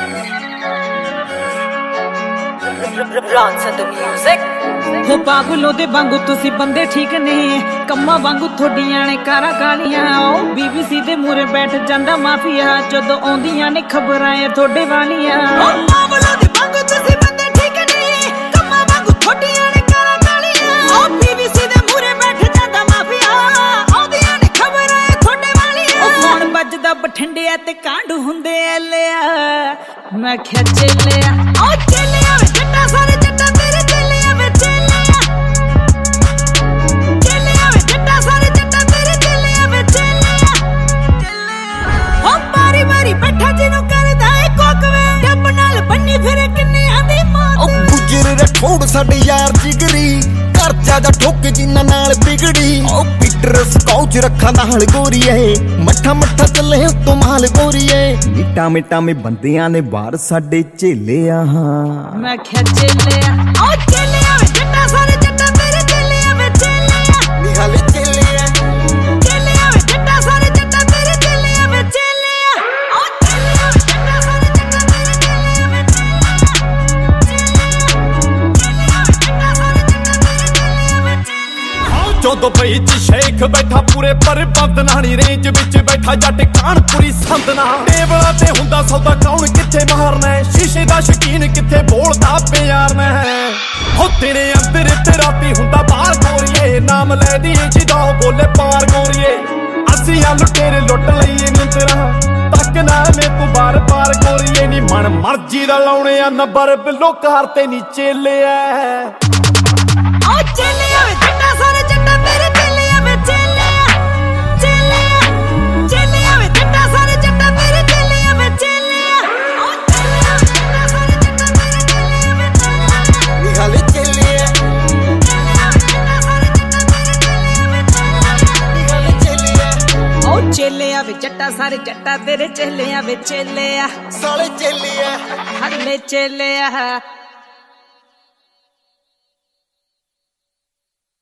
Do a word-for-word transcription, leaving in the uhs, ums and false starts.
हो पागलों दे वांगू तुसी बंदे ठीक ने कम्मा वांगू थोड़ियां ने कारा गालियां बीबीसी दे मूरे बैठ जांदा माफिया जदों आउंदियां ने खबरां ए थोड़े वालियां पागलों दे वांगू तुसी बंदे ठीक ने कम्मा वांगू थोड़ियां ने कारा गालियां बीबीसी दे मूरे बैठ जांदा माफिया आउंदियां ने खबरां ए थोड़े वालियां फोन बजदा बठिंडे ते कांड हुंदे लिया मैं क्या चलिया ओ चलिया वे जट्टा सारे जट्टा तेरे चलिया वे चलिया चलिया वे जट्टा सारे जट्टा तेरे चलिया वे चलिया हो बारी बारी बैठा जिनु करदा ए कोकवे डब नाल बन्नी फिरे किन्नी आंदी मौत ओ गुजर रे ठोड़ साडे यार जिगरी कर जा ठोक जिन्ना नाल बिगड़ी ओ पीटर स्काउच रखा नाल गोरीए मठा मठा चले तो माल गोरीए मिटा मिटा में बंदियां ने बाहर साडे झेले आ मैं क्या चलिया ओ चलिया वे जट्टा सारे जट्टा तेरे चलिया वे चलिया निहाले चलिया चलिया वे जट्टा सारे जट्टा तेरे चलिया वे चलिया ओ चलिया वे जट्टा सारे जट्टा तेरे चलिया वे जो दुबई च शेख बैठा पूरे पर बदनानी रेंज विच बैठा जट कानपुरी संदना टेबला ते हुंदा सौदा कौन किथे मारना है शीशे दा शकीन किथे बोलदा प्यार ने हो तेरे अंदर ते राती हुंदा बाहर गोरीए नाम ले दी जिदा बोले पार गोरीए ਅਸੀਂ ਆ ਲੁਟੇਰੇ ਲੁੱਟ ਲਈਏ ਨਿੰਦਰਾ ਤੱਕ ਨਾ ਮੈਂ ਤੂੰ ਬਾਰ ਬਾਰ ਗੋਰੀਏ ਨੀ ਮਨ ਮਰਜੀ ਦਾ ਲਾਉਣੇ ਆ ਨੰਬਰ ਬਿੱਲੋ ਕਾਰ ਤੇ ਨੀ ਚੇਲਿਆ ओ चलिया वे जट्टा सारे जट्टा तेरे चलिया वे चलिया चलिया चलिया वे जट्टा सारे जट्टा तेरे चलिया वे चलिया ओ चलिया वे जट्टा सारे जट्टा तेरे चलिया वे चलिया निहाले चलिया चलिया वे जट्टा सारे जट्टा तेरे चलिया वे चलिया निहाले चलिया ओ चलिया वे जट्टा सारे जट्टा तेरे चलिया वे चलिया साले चलिया हल्ले चलिया